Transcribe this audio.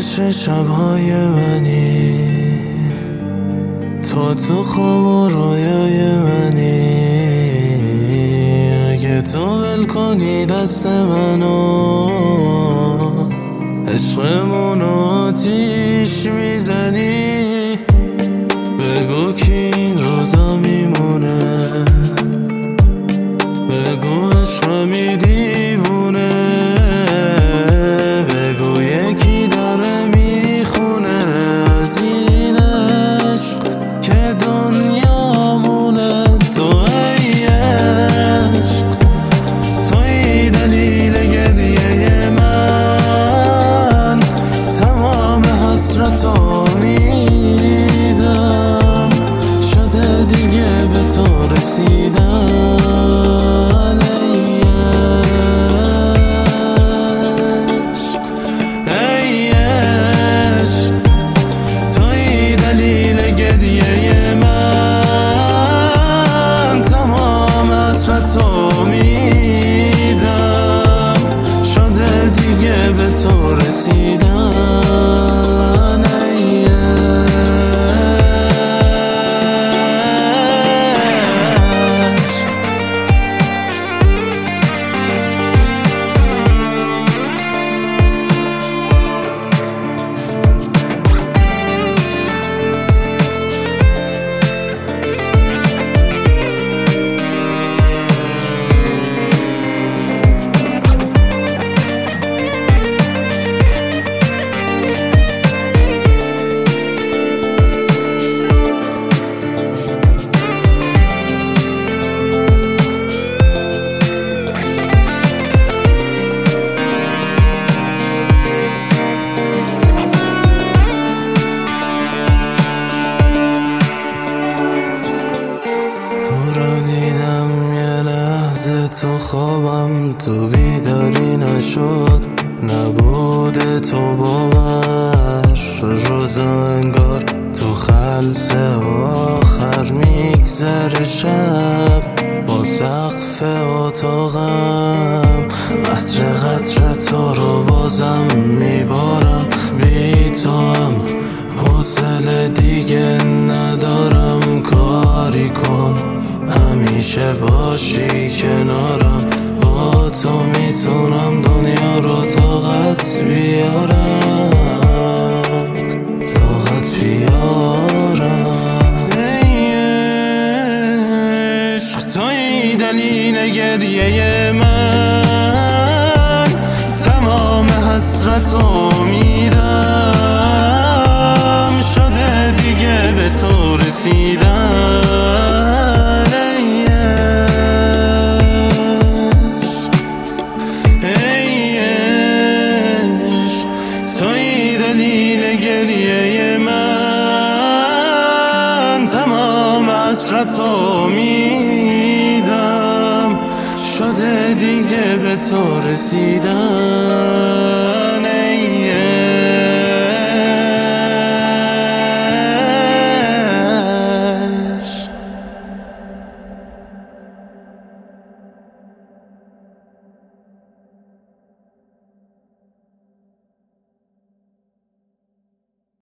آتش شبهای منی، تو خواب و رویای منی. اگه تو ول کنی دست منو، عشقمونو آتیش میزنی. بگو کی این روزا میمونه، بگو عشقمی دیوونه. بگو یکی داره میخونه از این عشق که دنیامونه. تو ای عشق، توی دلیل گریه من، تمام حسرتو میدم. شده دیگه به تو رسیدن. ای عشق، توی دلیل گریه من، تمام حسرتو میدم. شده دیگه به تو رسیدن. ای تو رو دیدم یه لحظه تو خوابم، تو بیداری نشد، نبوده تو باور. روزا انگار تو خلسه آخر میگذره شب، با سقف اتاقم قطره قطره تو رو بازم میبارم. بی تو هم حوصله دیگه ندارم، کاری کن همیشه باشی کنارم. با تو میتونم دنیا رو طاقت بیارم، طاقت بیارم. ای عشق، توی دلیل گریه من، تمام حسرتو میدم. شده دیگه به تو رسیدن. ای عشق، توی دلیل گریه من، تمام حسرتو میدم. شده دیگه به تو رسیدن.